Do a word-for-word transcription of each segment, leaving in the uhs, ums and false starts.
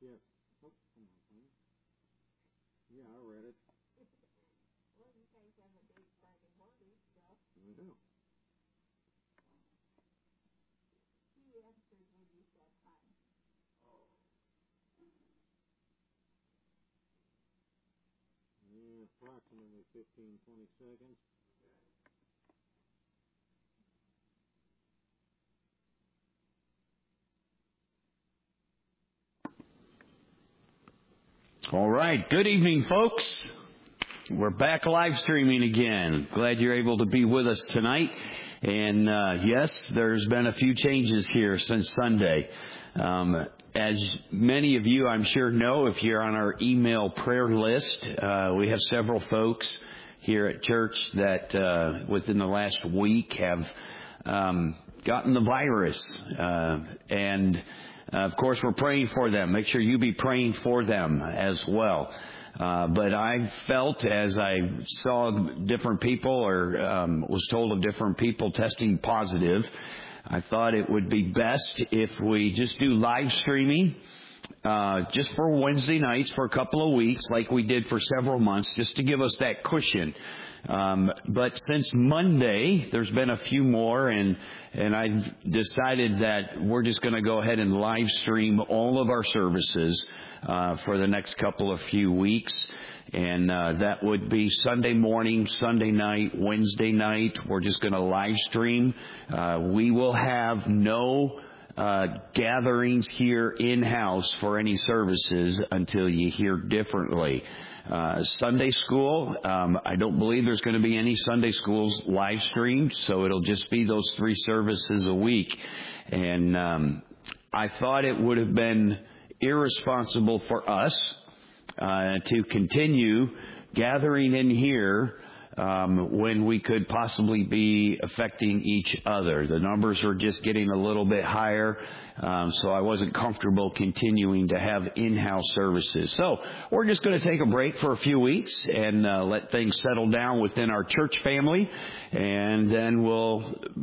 Jeff. Oh, come on, honey. Yeah, I read it. Well, you guys have a big Friday morning, so. I do. He answered when you said hi. Yeah, approximately fifteen, twenty seconds. All right. Good evening, folks. We're back live streaming again. Glad you're able to be with us tonight. And uh, yes, there's been a few changes here since Sunday. Um, as many of you, I'm sure, know, if you're on our email prayer list, uh, we have several folks here at church that uh, within the last week have um, gotten the virus. Uh, and Uh, of course, we're praying for them. Make sure you be praying for them as well. Uh, but I felt as I saw different people or um, was told of different people testing positive, I thought it would be best if we just do live streaming uh, just for Wednesday nights for a couple of weeks like we did for several months, just to give us that cushion. Um, but since Monday, there's been a few more, and and I've decided that we're just going to go ahead and live stream all of our services uh, for the next couple of few weeks. And uh, that would be Sunday morning, Sunday night, Wednesday night. We're just going to live stream. Uh, we will have no uh, gatherings here in-house for any services until you hear differently. Uh, Sunday school, um, I don't believe there's going to be any Sunday schools live streamed, so it'll just be those three services a week. And um, I thought it would have been irresponsible for us uh, to continue gathering in here um, when we could possibly be affecting each other. The numbers are just getting a little bit higher. Um, so I wasn't comfortable continuing to have in-house services. So we're just going to take a break for a few weeks and uh, let things settle down within our church family, and then we'll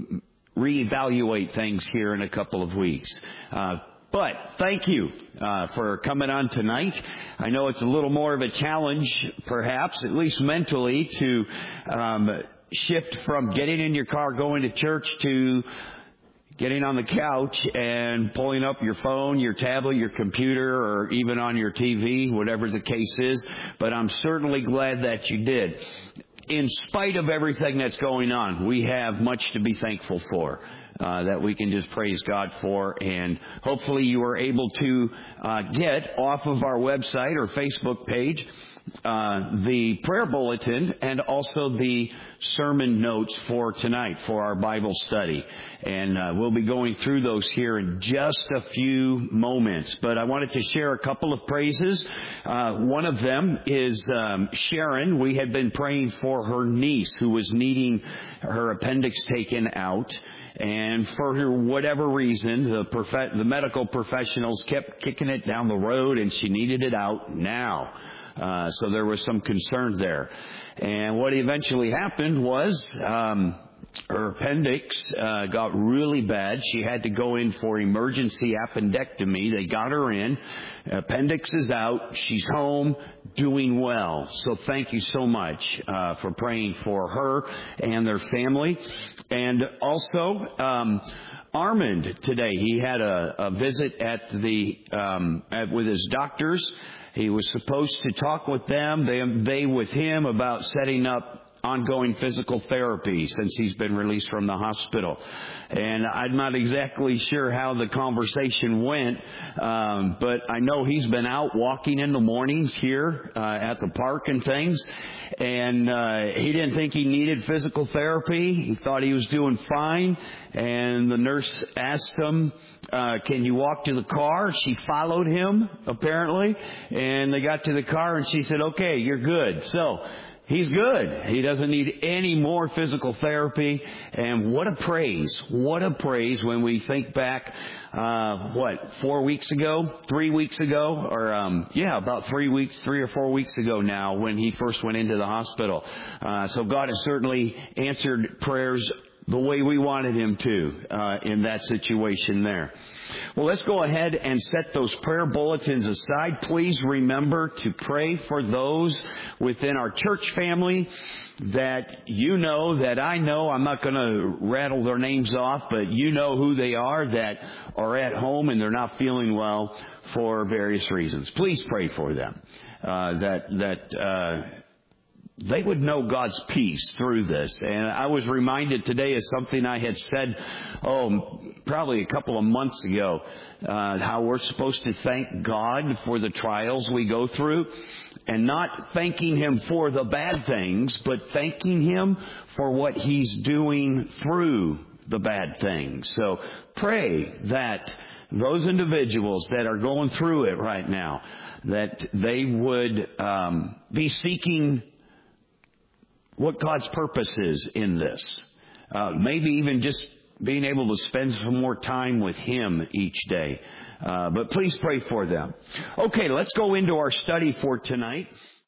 reevaluate things here in a couple of weeks. Uh, but thank you uh, for coming on tonight. I know it's a little more of a challenge, perhaps, at least mentally, to um, shift from getting in your car, going to church, to getting on the couch and pulling up your phone, your tablet, your computer, or even on your T V, whatever the case is. But I'm certainly glad that you did. In spite of everything that's going on, we have much to be thankful for, uh, that we can just praise God for. And hopefully you were able to uh, get off of our website or Facebook page Uh, the prayer bulletin and also the sermon notes for tonight for our Bible study. And uh, we'll be going through those here in just a few moments. But I wanted to share a couple of praises. Uh, one of them is um, Sharon. We had been praying for her niece who was needing her appendix taken out. And for whatever reason, the prof- the medical professionals kept kicking it down the road, and she needed it out now. Uh, so there was some concern there. And what eventually happened was um, her appendix uh, got really bad. She had to go in for emergency appendectomy. They got her in. Appendix is out. She's home, doing well. So thank you so much uh, for praying for her and their family. And also, um, Armand today, he had a, a visit at the um, at, with his doctors. He was supposed to talk with them, they, they with him, about setting up ongoing physical therapy since he's been released from the hospital. And I'm not exactly sure how the conversation went, um, but I know he's been out walking in the mornings here uh, at the park and things. And uh, he didn't think he needed physical therapy. He thought he was doing fine. And the nurse asked him, uh, can you walk to the car? She followed him, apparently. And they got to the car and she said, okay, you're good. So he's good. He doesn't need any more physical therapy. And what a praise. What a praise when we think back, uh, what, four weeks ago, three weeks ago, or, um, yeah, about three weeks, three or four weeks ago now when he first went into the hospital. Uh, so God has certainly answered prayers the way we wanted him to uh, in that situation there. Well, let's go ahead and set those prayer bulletins aside. Please remember to pray for those within our church family that you know, that I know. I'm not going to rattle their names off, but you know who they are that are at home and they're not feeling well for various reasons. Please pray for them. Uh, that, that, uh, they would know God's peace through this. And I was reminded today of something I had said, oh, probably a couple of months ago, uh, how we're supposed to thank God for the trials we go through, and not thanking Him for the bad things, but thanking Him for what He's doing through the bad things. So pray that those individuals that are going through it right now, that they would um, be seeking what God's purpose is in this. Uh, maybe even just being able to spend some more time with Him each day. Uh, but please pray for them. Okay, let's go into our study for tonight.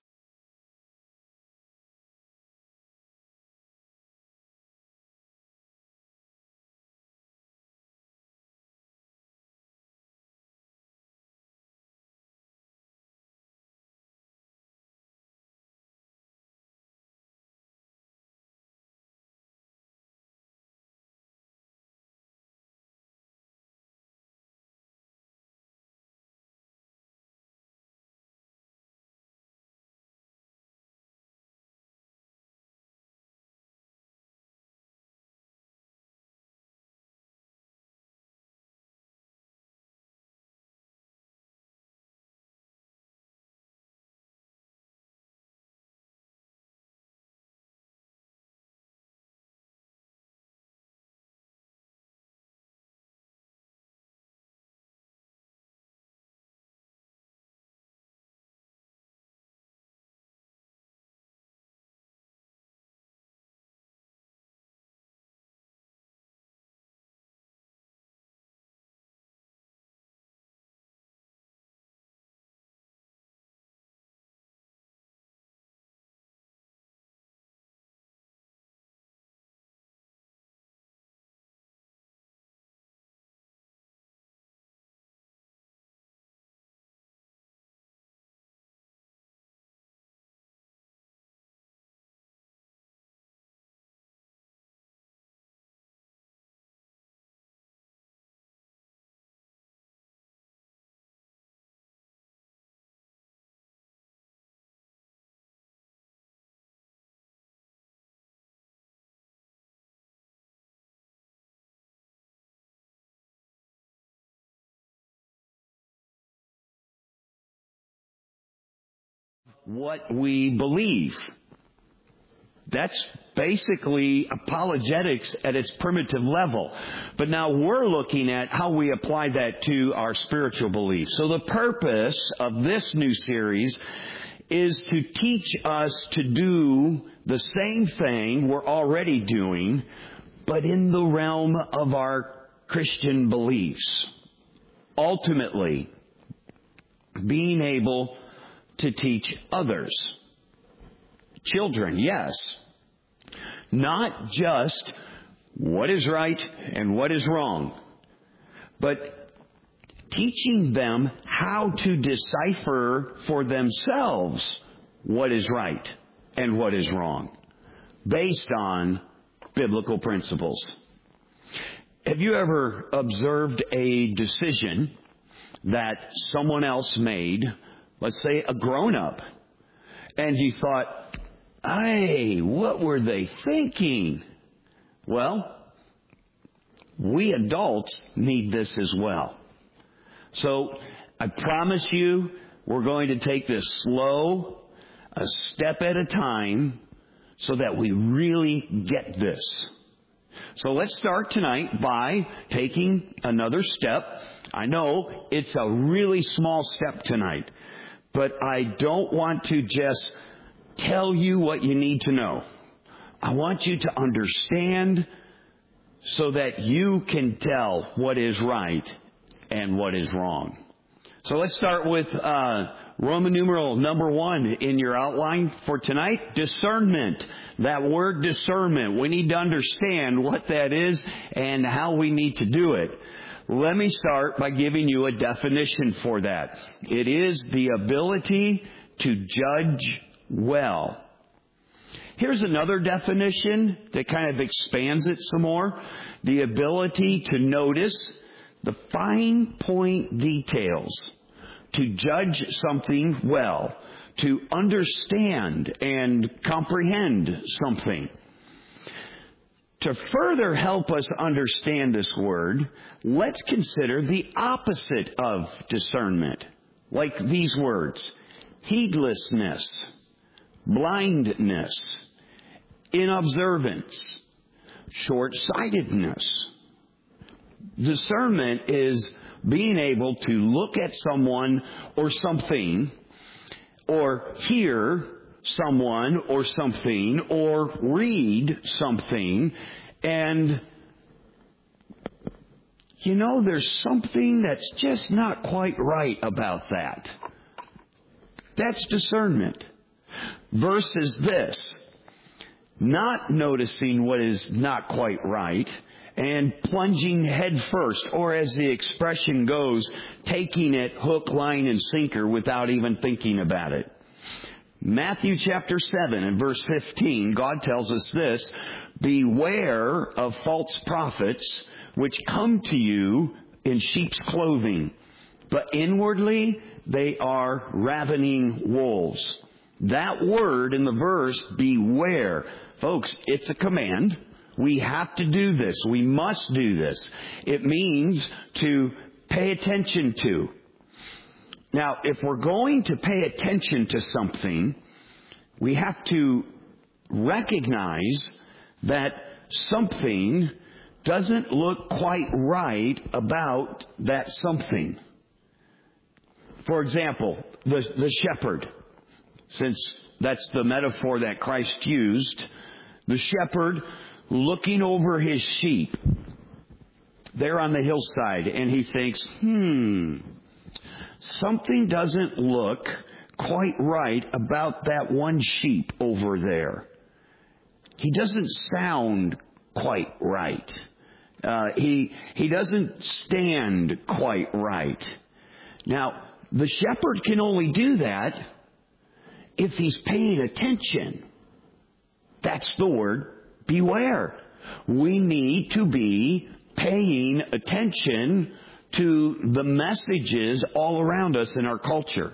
What we believe. That's basically apologetics at its primitive level. But now we're looking at how we apply that to our spiritual beliefs. So the purpose of this new series is to teach us to do the same thing we're already doing, but in the realm of our Christian beliefs. Ultimately, being able to teach others. Children, yes. Not just what is right and what is wrong, but teaching them how to decipher for themselves what is right and what is wrong, based on biblical principles. Have you ever observed a decision that someone else made, let's say a grown-up, and you thought, hey, what were they thinking? Well, we adults need this as well. So I promise you, we're going to take this slow, a step at a time, so that we really get this. So let's start tonight by taking another step. I know it's a really small step tonight, but I don't want to just tell you what you need to know. I want you to understand so that you can tell what is right and what is wrong. So let's start with uh, Roman numeral number one in your outline for tonight, discernment. That word discernment, we need to understand what that is and how we need to do it. Let me start by giving you a definition for that. It is the ability to judge well. Here's another definition that kind of expands it some more. The ability to notice the fine point details, to judge something well, to understand and comprehend something. To further help us understand this word, let's consider the opposite of discernment, like these words: heedlessness, blindness, inobservance, short-sightedness. Discernment is being able to look at someone or something, or hear someone or something, or read something, and you know, there's something that's just not quite right about that. That's discernment. Versus this, not noticing what is not quite right and plunging head first, or as the expression goes, taking it hook, line, and sinker without even thinking about it. Matthew chapter seven and verse fifteen, God tells us this: beware of false prophets which come to you in sheep's clothing, but inwardly they are ravening wolves. That word in the verse, beware, folks, it's a command. We have to do this. We must do this. It means to pay attention to. Now, if we're going to pay attention to something, we have to recognize that something doesn't look quite right about that something. For example, the, the shepherd, since that's the metaphor that Christ used, the shepherd looking over his sheep there on the hillside, and he thinks, hmm, something doesn't look quite right about that one sheep over there. He doesn't sound quite right. Uh, he he doesn't stand quite right. Now, the shepherd can only do that if he's paying attention. That's the word, beware. We need to be paying attention to the messages all around us in our culture.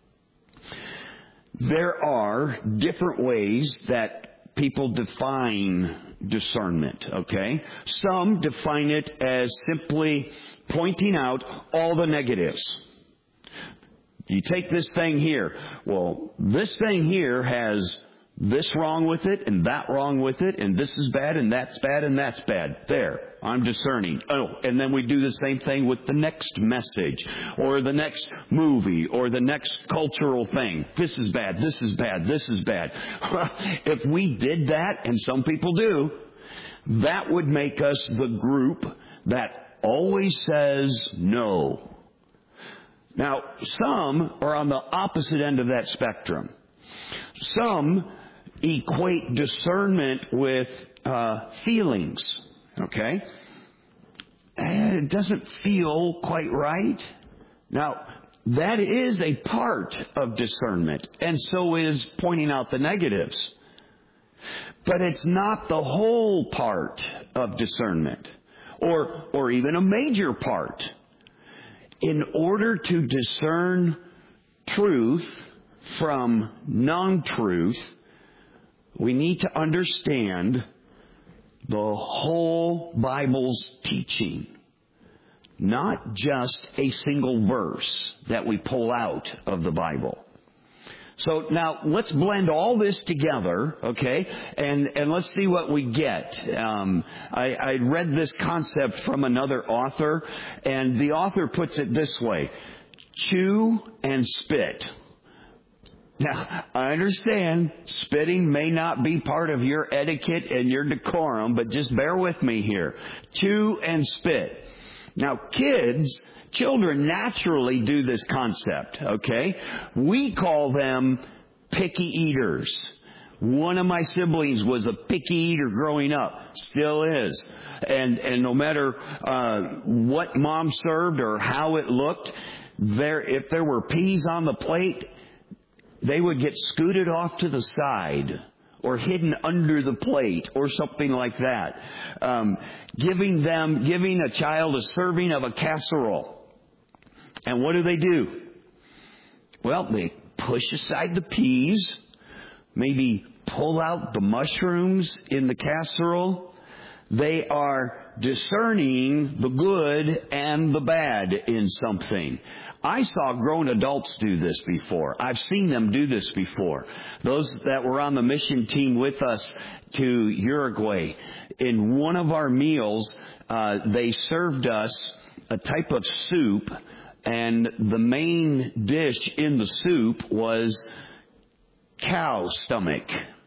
There are different ways that people define discernment, okay? Some define it as simply pointing out all the negatives. You take this thing here. Well, this thing here has this wrong with it and that wrong with it, and this is bad and that's bad and that's bad. There, I'm discerning. Oh, and then we do the same thing with the next message or the next movie or the next cultural thing. This is bad, this is bad, this is bad. If we did that, and some people do, that would make us the group that always says no. Now, some are on the opposite end of that spectrum. Some equate discernment with uh, feelings, okay? And it doesn't feel quite right. Now, that is a part of discernment, and so is pointing out the negatives. But it's not the whole part of discernment, or or even a major part. In order to discern truth from non-truth, we need to understand the whole Bible's teaching, not just a single verse that we pull out of the Bible. So now let's blend all this together, okay, and, and let's see what we get. Um, I, I read this concept from another author, and the author puts it this way: chew and spit. Now, I understand spitting may not be part of your etiquette and your decorum, but just bear with me here. Chew and spit. Now, kids children naturally do this concept, okay? We call them picky eaters. One of my siblings was a picky eater growing up, still is. And and no matter uh what mom served or how it looked, there if there were peas on the plate, they would get scooted off to the side or hidden under the plate or something like that. Um, giving them, giving a child a serving of a casserole. And what do they do? Well, they push aside the peas, maybe pull out the mushrooms in the casserole. They are discerning the good and the bad in something. I saw grown adults do this before. I've seen them do this before. Those that were on the mission team with us to Uruguay, in one of our meals, uh, they served us a type of soup, and the main dish in the soup was cow stomach.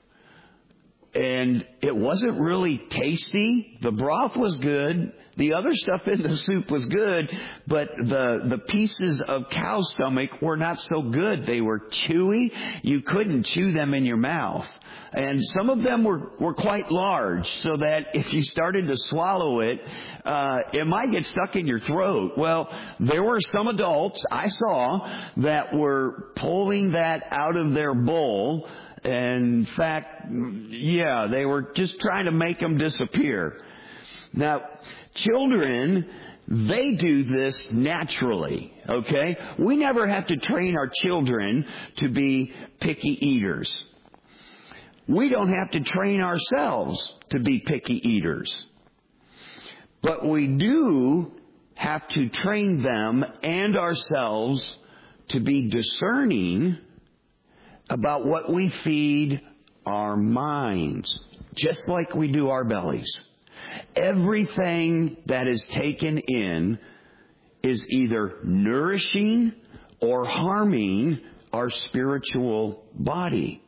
And it wasn't really tasty. The broth was good. The other stuff in the soup was good, but the, the pieces of cow stomach were not so good. They were chewy. You couldn't chew them in your mouth. And some of them were, were quite large, so that if you started to swallow it, uh, it might get stuck in your throat. Well, there were some adults I saw that were pulling that out of their bowl. In fact, yeah, they were just trying to make them disappear. Now, children, they do this naturally, okay? We never have to train our children to be picky eaters. We don't have to train ourselves to be picky eaters. But we do have to train them and ourselves to be discerning about what we feed our minds, just like we do our bellies. Everything that is taken in is either nourishing or harming our spiritual body.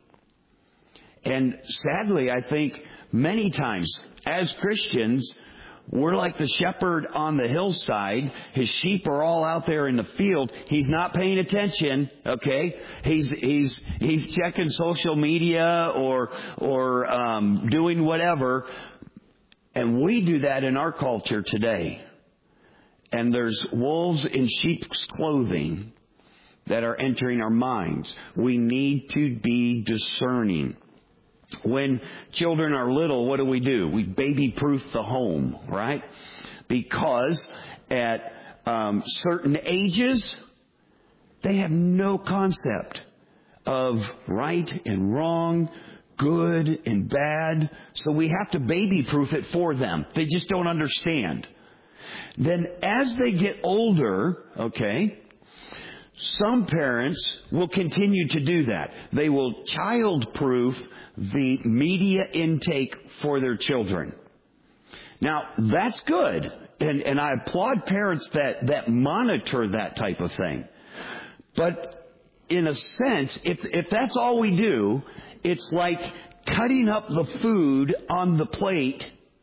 And sadly, I think many times as Christians, we're like the shepherd on the hillside. His sheep are all out there in the field. He's not paying attention, okay? He's he's he's checking social media or or um, doing whatever. And we do that in our culture today. And there's wolves in sheep's clothing that are entering our minds. We need to be discerning. When children are little, what do we do? We baby-proof the home, right? Because at um, certain ages, they have no concept of right and wrong, good and bad. So we have to baby-proof it for them. They just don't understand. Then as they get older, okay, some parents will continue to do that. They will child-proof the media intake for their children. Now, that's good. And, and I applaud parents that, that monitor that type of thing. But in a sense, if, if that's all we do, it's like cutting up the food on the plate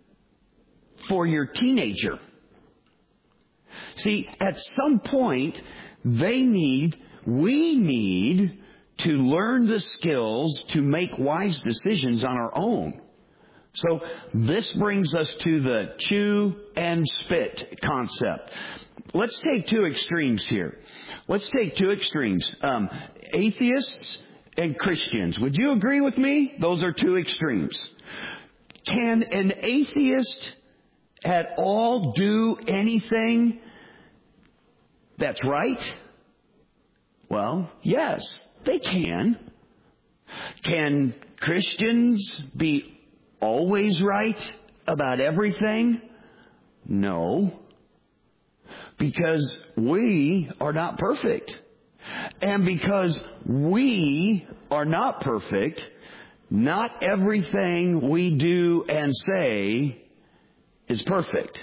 for your teenager. See, at some point, they need, we need to learn the skills to make wise decisions on our own. So this brings us to the chew and spit concept. Let's take two extremes here. Let's take two extremes. Um, atheists and Christians. Would you agree with me? Those are two extremes. Can an atheist at all do anything that's right? Well, yes. They can. Can Christians be always right about everything? No. Because we are not perfect. And because we are not perfect, not everything we do and say is perfect.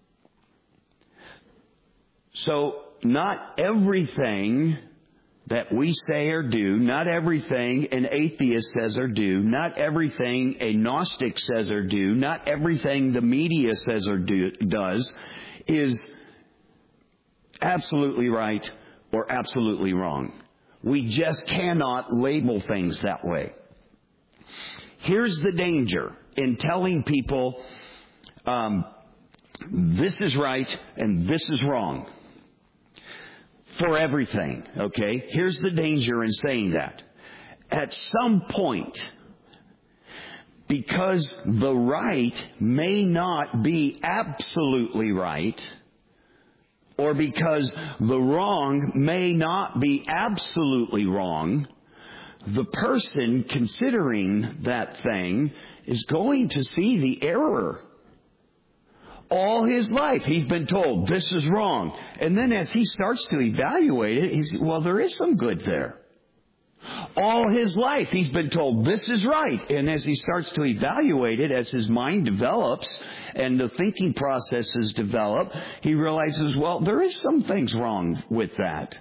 So not everything that we say or do, not everything an atheist says or do, not everything a Gnostic says or do, not everything the media says or do, does, is absolutely right or absolutely wrong. We just cannot label things that way. Here's the danger in telling people, um, this is right and this is wrong for everything, okay? Here's the danger in saying that. At some point, because the right may not be absolutely right, or because the wrong may not be absolutely wrong, the person considering that thing is going to see the error. All his life he's been told this is wrong. And then as he starts to evaluate it, he's, well, there is some good there. All his life he's been told this is right. And as he starts to evaluate it, as his mind develops and the thinking processes develop, he realizes, well, there is some things wrong with that.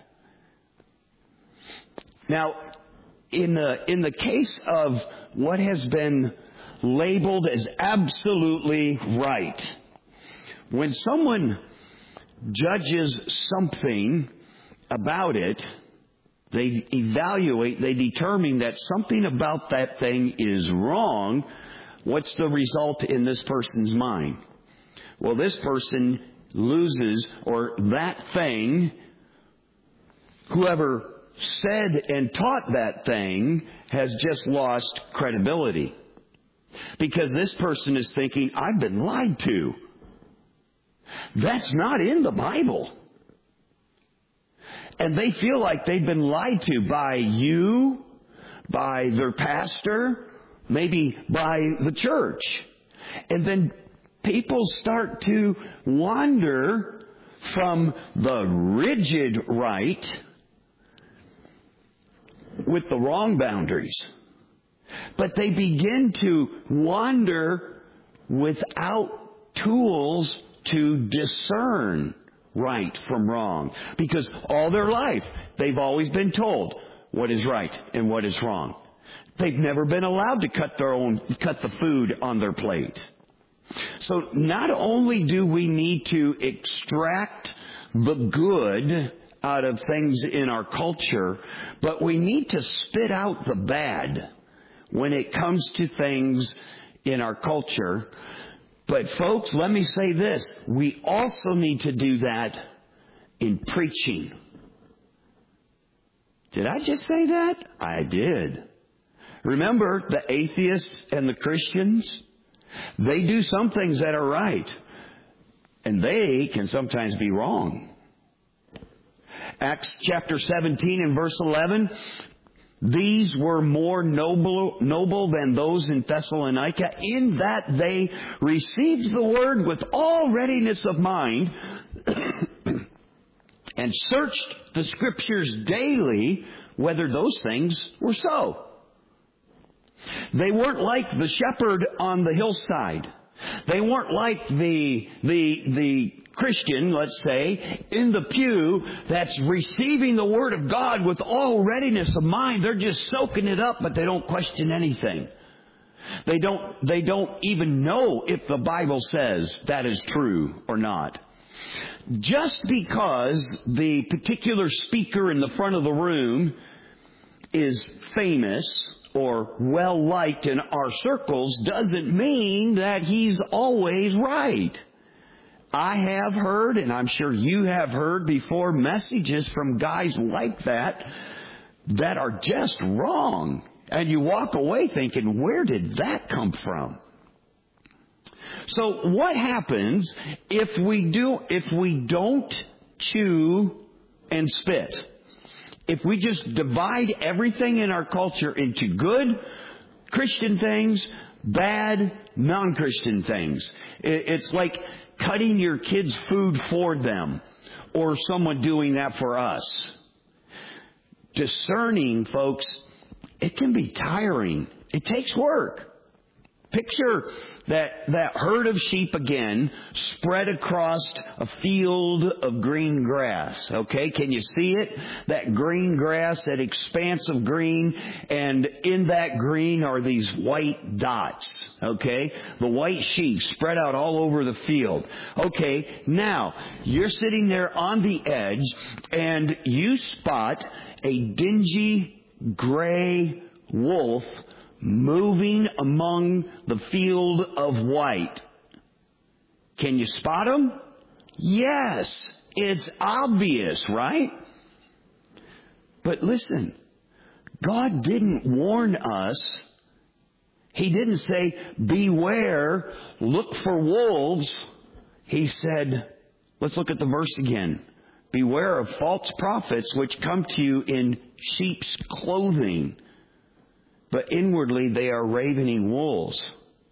Now, in the, in the case of what has been labeled as absolutely right, when someone judges something about it, they evaluate, they determine that something about that thing is wrong. What's the result in this person's mind? Well, this person loses, or that thing, whoever said and taught that thing has just lost credibility. Because this person is thinking, I've been lied to. That's not in the Bible. And they feel like they've been lied to by you, by their pastor, maybe by the church. And then people start to wander from the rigid right with the wrong boundaries. But they begin to wander without tools to discern right from wrong. Because all their life, they've always been told what is right and what is wrong. They've never been allowed to cut their own, cut the food on their plate. So not only do we need to extract the good out of things in our culture, but we need to spit out the bad when it comes to things in our culture. But folks, let me say this. We also need to do that in preaching. Did I just say that? I did. Remember the atheists and the Christians? They do some things that are right. And they can sometimes be wrong. Acts chapter seventeen and verse eleven. These were more noble, noble than those in Thessalonica, in that they received the word with all readiness of mind and searched the Scriptures daily whether those things were so. They weren't like the shepherd on the hillside. They weren't like the the the Christian, let's say, in the pew that's receiving the Word of God with all readiness of mind. They're just soaking it up, but they don't question anything. They don't, they don't even know if the Bible says that is true or not. Just because the particular speaker in the front of the room is famous or well-liked in our circles doesn't mean that he's always right. I have heard, and I'm sure you have heard before, messages from guys like that that are just wrong. And you walk away thinking, where did that come from? So what happens if we do, if we don't chew and spit? If we just divide everything in our culture into good Christian things, bad non-Christian things. It's like cutting your kids' food for them, or someone doing that for us. Discerning, folks, it can be tiring. It takes work. Picture that, that herd of sheep again spread across a field of green grass. Okay, can you see it? That green grass, that expanse of green, and in that green are these white dots. Okay, the white sheep spread out all over the field. Okay, now you're sitting there on the edge and you spot a dingy gray wolf moving among the field of white. Can you spot him? Yes, it's obvious, right? But listen, God didn't warn us. He didn't say, beware, look for wolves. He said, let's look at the verse again. Beware of false prophets which come to you in sheep's clothing, but inwardly they are ravening wolves.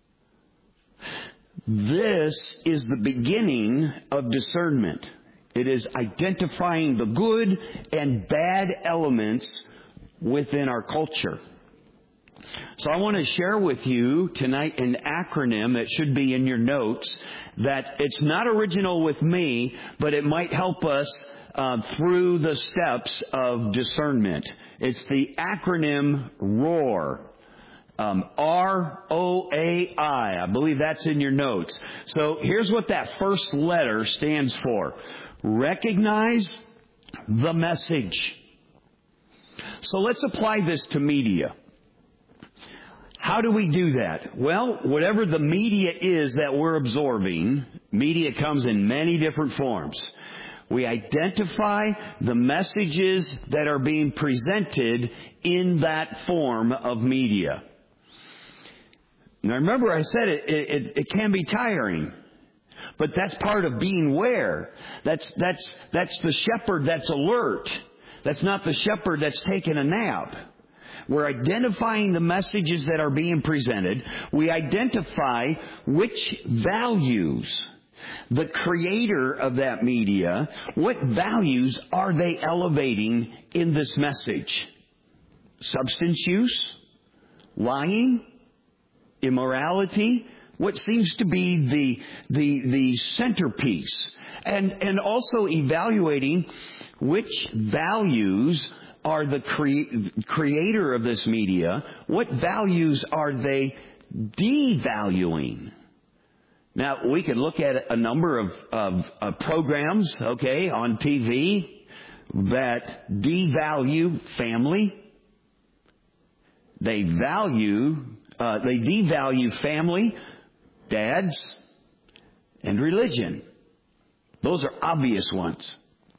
This is the beginning of discernment. It is identifying the good and bad elements within our culture. So I want to share with you tonight an acronym that should be in your notes that it's not original with me, but it might help us uh, through the steps of discernment. It's the acronym ROAR. Um, R O A I. I believe that's in your notes. So here's what that first letter stands for. Recognize the message. So let's apply this to media. How do we do that? Well, whatever the media is that we're absorbing, media comes in many different forms. We identify the messages that are being presented in that form of media. Now remember I said it, it, it can be tiring. But that's part of being aware. That's, that's, that's the shepherd that's alert. That's not the shepherd that's taking a nap. We're identifying the messages that are being presented. We identify which values the creator of that media, what values are they elevating in this message? Substance use? Lying? Immorality? What seems to be the, the, the centerpiece? And, and also evaluating which values are the cre- creator of this media, what values are they devaluing? Now, we could look at a number of, of, of programs, okay, on T V that devalue family. They value, uh, they devalue family, dads, and religion. Those are obvious ones.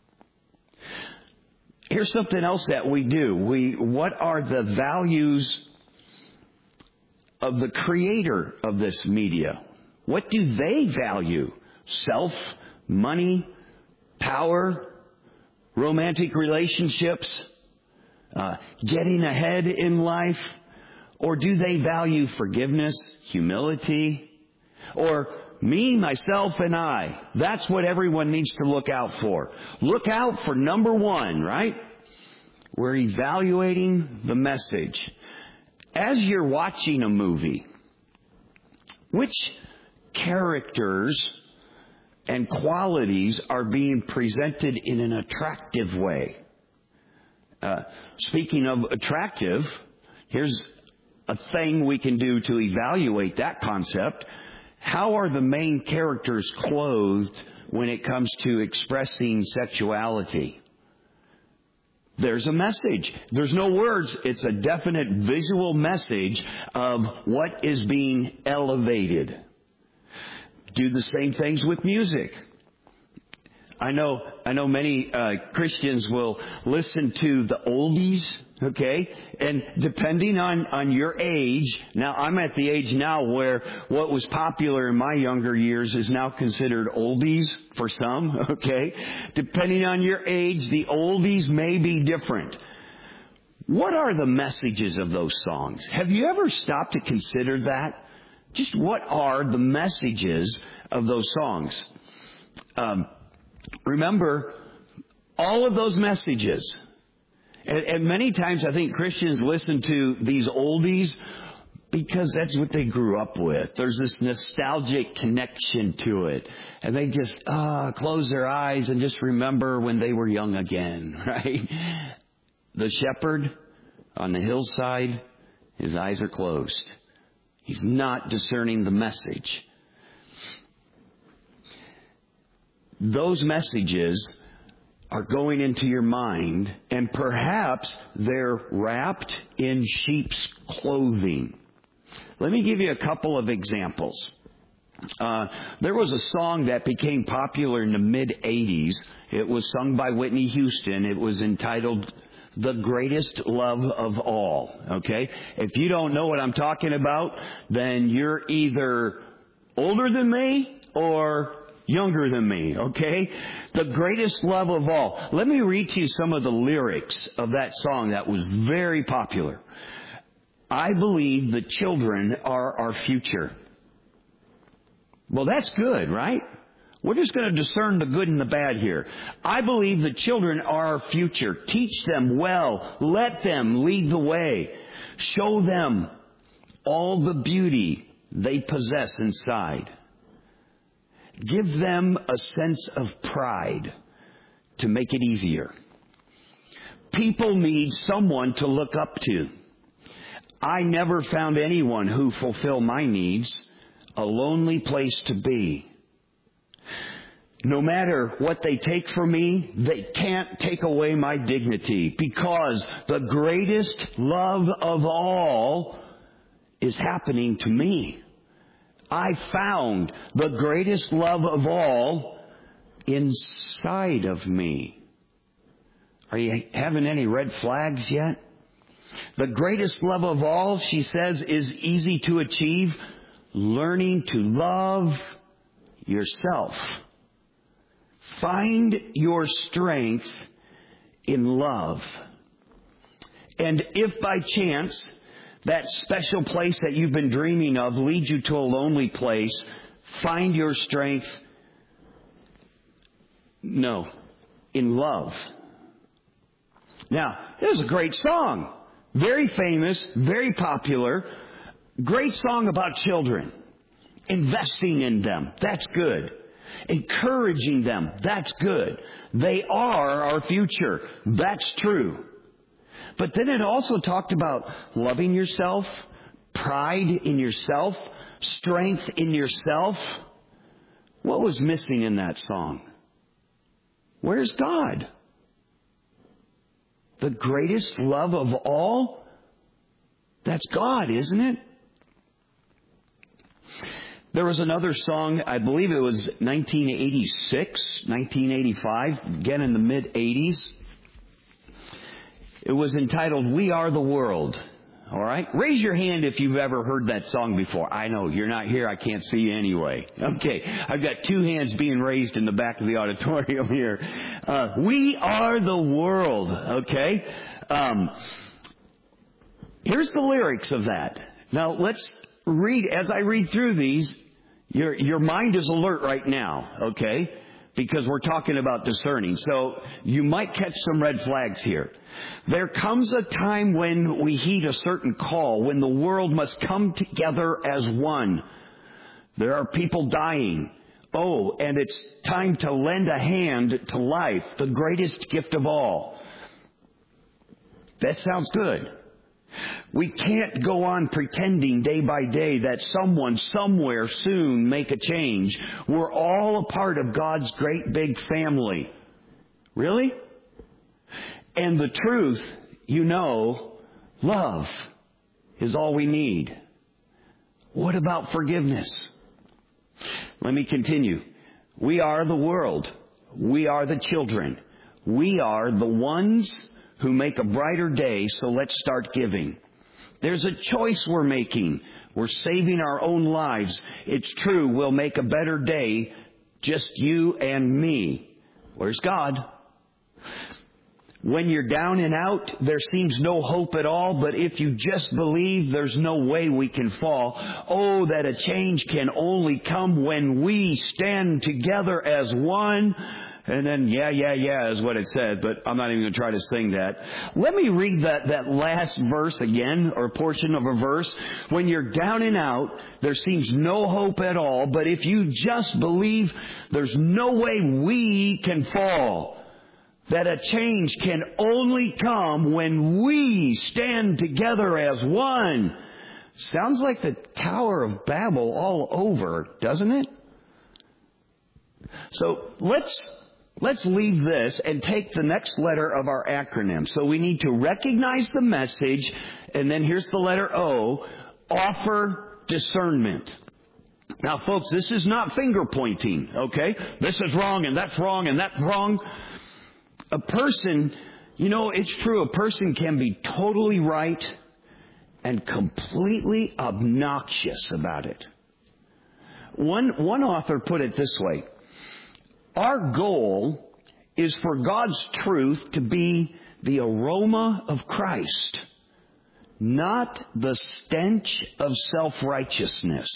Here's something else that we do. We, what are the values of the creator of this media? What do they value? Self, money, power, romantic relationships, uh, getting ahead in life? Or do they value forgiveness, humility, or me, myself, and I? That's what everyone needs to look out for. Look out for number one, right? We're evaluating the message. As you're watching a movie, which characters and qualities are being presented in an attractive way? Uh, speaking of attractive, here's a thing we can do to evaluate that concept. How are the main characters clothed when it comes to expressing sexuality? There's a message. There's no words. It's a definite visual message of what is being elevated. Do the same things with music. I know, I know many uh, Christians will listen to the oldies, okay? And depending on, on your age, now I'm at the age now where what was popular in my younger years is now considered oldies for some, okay? Depending on your age, the oldies may be different. What are the messages of those songs? Have you ever stopped to consider that? Just what are the messages of those songs? Um, remember, all of those messages, and, and many times I think Christians listen to these oldies because that's what they grew up with. There's this nostalgic connection to it. And they just ah close their eyes and just remember when they were young again, right? The shepherd on the hillside, his eyes are closed. He's not discerning the message. Those messages are going into your mind, and perhaps they're wrapped in sheep's clothing. Let me give you a couple of examples. Uh, there was a song that became popular in the mid-eighties. It was sung by Whitney Houston. It was entitled The Greatest Love of All. Okay? If you don't know what I'm talking about, then you're either older than me or younger than me, okay? The greatest love of all. Let me read to you some of the lyrics of that song that was very popular. I believe the children are our future. Well, that's good, right? We're just going to discern the good and the bad here. I believe the children are our future. Teach them well. Let them lead the way. Show them all the beauty they possess inside. Give them a sense of pride to make it easier. People need someone to look up to. I never found anyone who fulfilled my needs. A lonely place to be. No matter what they take from me, they can't take away my dignity, because the greatest love of all is happening to me. I found the greatest love of all inside of me. Are you having any red flags yet? The greatest love of all, she says, is easy to achieve. Learning to love yourself. Find your strength in love. And if by chance that special place that you've been dreaming of leads you to a lonely place, find your strength, no, in love. Now, there's a great song. Very famous, very popular. Great song about children. Investing in them. That's good. Encouraging them. That's good. They are our future. That's true. But then it also talked about loving yourself, pride in yourself, strength in yourself. What was missing in that song? Where's God? The greatest love of all? That's God, isn't it? There was another song, I believe it was nineteen eighty-six, nineteen eighty-five, again in the mid-eighties. It was entitled, We Are the World. All right? Raise your hand if you've ever heard that song before. I know, you're not here, I can't see you anyway. Okay, I've got two hands being raised in the back of the auditorium here. Uh, we are the world, okay? Um, here's the lyrics of that. Now, let's read, as I read through these, your your mind is alert right now, okay? Because we're talking about discerning. So you might catch some red flags here. There comes a time when we heed a certain call, when the world must come together as one. There are people dying. Oh, and it's time to lend a hand to life, the greatest gift of all. That sounds good. We can't go on pretending day by day that someone somewhere soon make a change. We're all a part of God's great big family. Really? And the truth, you know, love is all we need. What about forgiveness? Let me continue. We are the world. We are the children. We are the ones who make a brighter day, so let's start giving. There's a choice we're making. We're saving our own lives. It's true, we'll make a better day, just you and me. Where's God? When you're down and out, there seems no hope at all, but if you just believe, there's no way we can fall. Oh, that a change can only come when we stand together as one. And then, yeah, yeah, yeah is what it says, but I'm not even going to try to sing that. Let me read that, that last verse again, or portion of a verse. When you're down and out, there seems no hope at all, but if you just believe, there's no way we can fall. That a change can only come when we stand together as one. Sounds like the Tower of Babel all over, doesn't it? So let's let's leave this and take the next letter of our acronym. So we need to recognize the message, and then here's the letter O, offer discernment. Now, folks, this is not finger pointing, okay? This is wrong, and that's wrong, and that's wrong. A person, you know, it's true, a person can be totally right and completely obnoxious about it. One, one author put it this way. Our goal is for God's truth to be the aroma of Christ, not the stench of self-righteousness.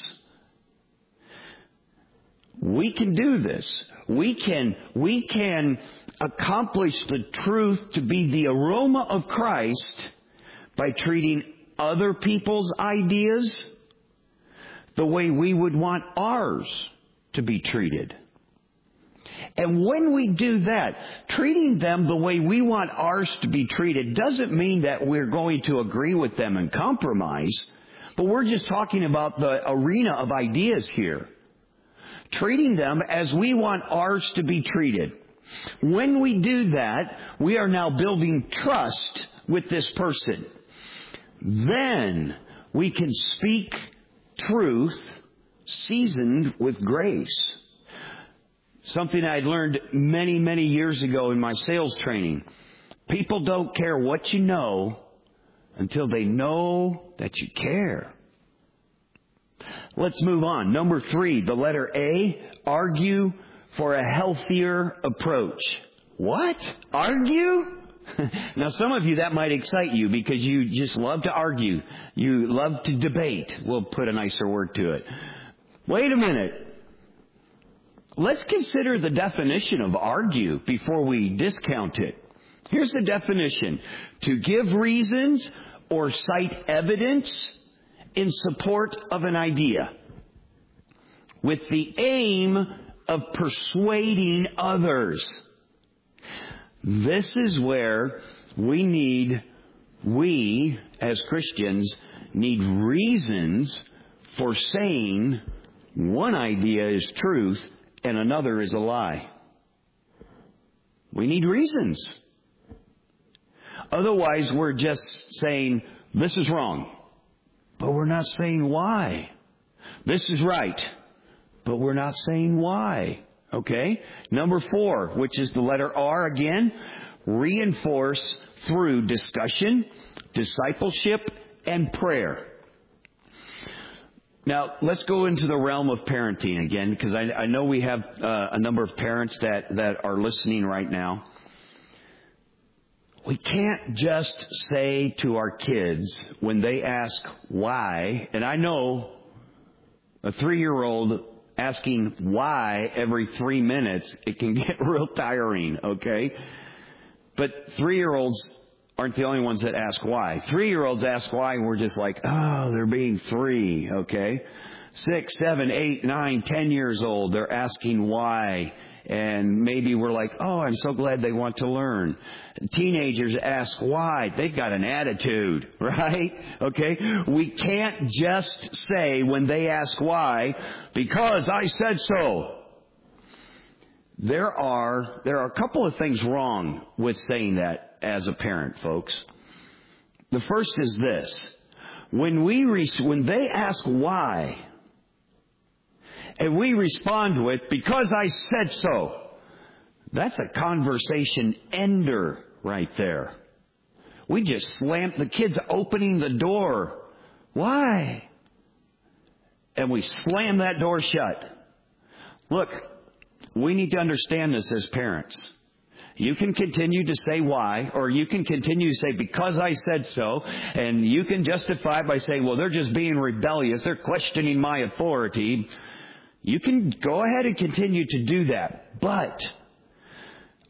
We can do this. We can, we can accomplish the truth to be the aroma of Christ by treating other people's ideas the way we would want ours to be treated. And when we do that, treating them the way we want ours to be treated doesn't mean that we're going to agree with them and compromise, but we're just talking about the arena of ideas here. Treating them as we want ours to be treated. When we do that, we are now building trust with this person. Then we can speak truth seasoned with grace. Something I learned many, many years ago in my sales training. People don't care what you know until they know that you care. Let's move on. Number three, the letter A, argue for a healthier approach. What? Argue? Now, some of you, that might excite you because you just love to argue. You love to debate. We'll put a nicer word to it. Wait a minute. Let's consider the definition of argue before we discount it. Here's the definition. To give reasons or cite evidence in support of an idea with the aim of persuading others. This is where we need, we as Christians need reasons for saying one idea is truth and another is a lie. We need reasons. Otherwise, we're just saying, this is wrong. But we're not saying why. This is right. But we're not saying why. Okay? Number four, which is the letter R again, reinforce through discussion, discipleship, and prayer. Now, let's go into the realm of parenting again, because I, I know we have uh, a number of parents that, that are listening right now. We can't just say to our kids when they ask why, and I know a three-year-old asking why every three minutes, it can get real tiring, okay? But three-year-olds aren't the only ones that ask why. Three-year-olds ask why, and we're just like, oh, they're being three, okay? Six, seven, eight, nine, ten years old, they're asking why. And maybe we're like, oh, I'm so glad they want to learn. Teenagers ask why. They've got an attitude, right? Okay? We can't just say when they ask why, because I said so. There are, there are a couple of things wrong with saying that as a parent, folks. The first is this. When we, re- when they ask why, and we respond with, because I said so. That's a conversation ender right there. We just slammed the kids opening the door. Why? And we slam that door shut. Look, we need to understand this as parents. You can continue to say why, or you can continue to say because I said so, and you can justify by saying, well, they're just being rebellious. They're questioning my authority. You can go ahead and continue to do that. But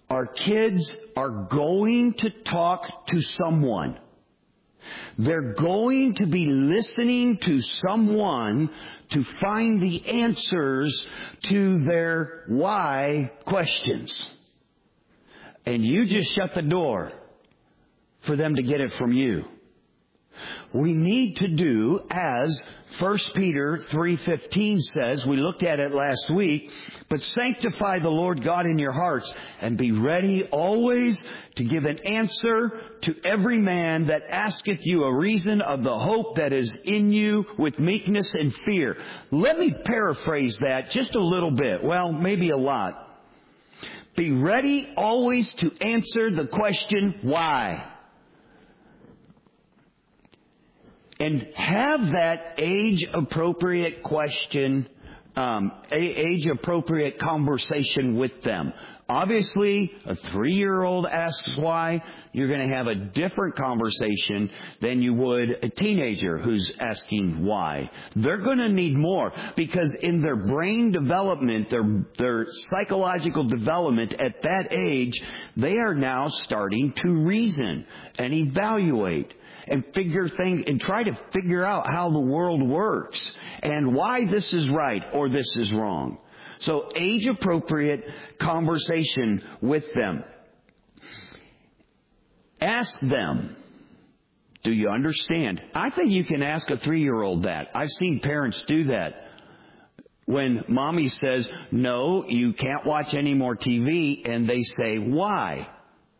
Our kids are going to talk to someone. They're going to be listening to someone to find the answers to their why questions. And you just shut the door for them to get it from you. We need to do as First Peter three fifteen says, we looked at it last week, but sanctify the Lord God in your hearts and be ready always to give an answer to every man that asketh you a reason of the hope that is in you with meekness and fear. Let me paraphrase that just a little bit. Well, maybe a lot. Be ready always to answer the question, why? And have that age-appropriate question, um, age-appropriate conversation with them. Obviously, a three-year-old asks why, you're going to have a different conversation than you would a teenager who's asking why. They're going to need more because in their brain development, their, their psychological development at that age, they are now starting to reason and evaluate and figure things and try to figure out how the world works and why this is right or this is wrong. So age-appropriate conversation with them. Ask them, do you understand? I think you can ask a three-year-old that. I've seen parents do that. When mommy says, no, you can't watch any more T V, and they say, why?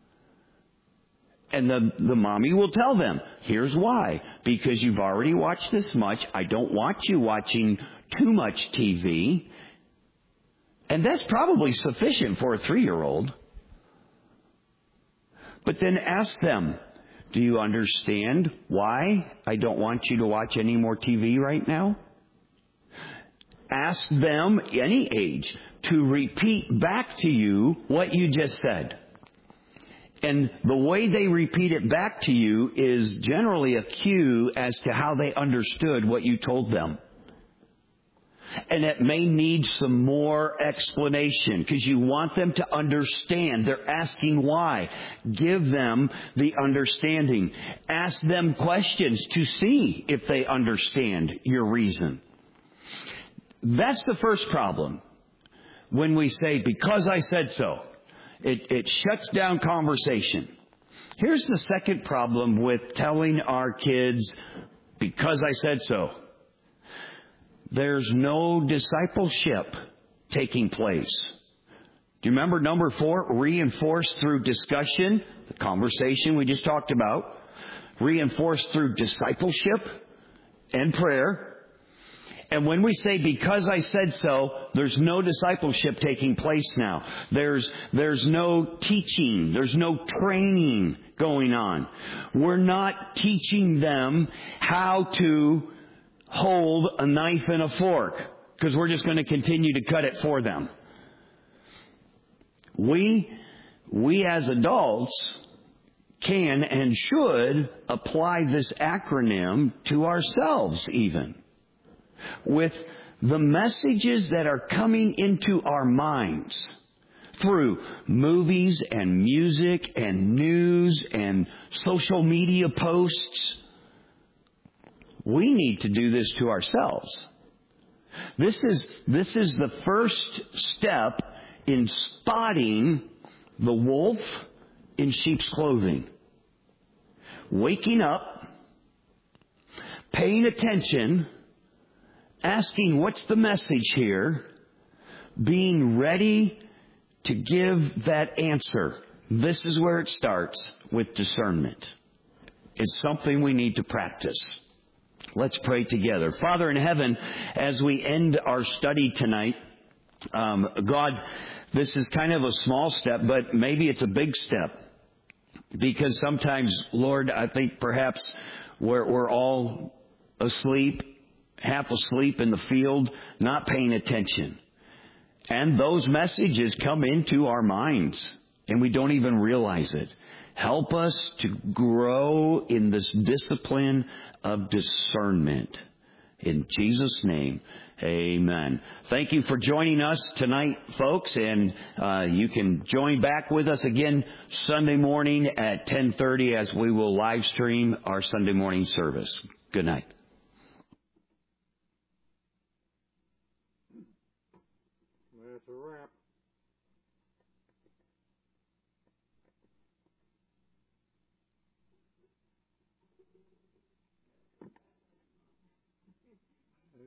And the, the mommy will tell them, here's why. Because you've already watched this much. I don't want you watching too much T V. And that's probably sufficient for a three-year-old. But then ask them, do you understand why I don't want you to watch any more T V right now? Ask them, any age, to repeat back to you what you just said. And the way they repeat it back to you is generally a cue as to how they understood what you told them. And it may need some more explanation because you want them to understand. They're asking why. Give them the understanding. Ask them questions to see if they understand your reason. That's the first problem. When we say, because I said so. It, it shuts down conversation. Here's the second problem with telling our kids, because I said so. There's no discipleship taking place. Do you remember number four? Reinforce through discussion, the conversation we just talked about. Reinforce through discipleship and prayer. And when we say, because I said so, there's no discipleship taking place now. There's, there's no teaching. There's no training going on. We're not teaching them how to hold a knife and a fork because we're just going to continue to cut it for them. We, we as adults can and should apply this acronym to ourselves even. With the messages that are coming into our minds through movies and music and news and social media posts, we need to do this to ourselves. This is, this is the first step in spotting the wolf in sheep's clothing. Waking up, paying attention, asking what's the message here, being ready to give that answer. This is where it starts with discernment. It's something we need to practice. Let's pray together. Father in heaven, as we end our study tonight, um, God, this is kind of a small step, but maybe it's a big step. Because sometimes, Lord, I think perhaps we're, we're all asleep, half asleep in the field, not paying attention. And those messages come into our minds, and we don't even realize it. Help us to grow in this discipline of discernment In Jesus' name, amen. Thank you for joining us tonight, folks, and uh, you can join back with us again Sunday morning at ten thirty as we will live stream our Sunday morning service. Good night. That's a wrap.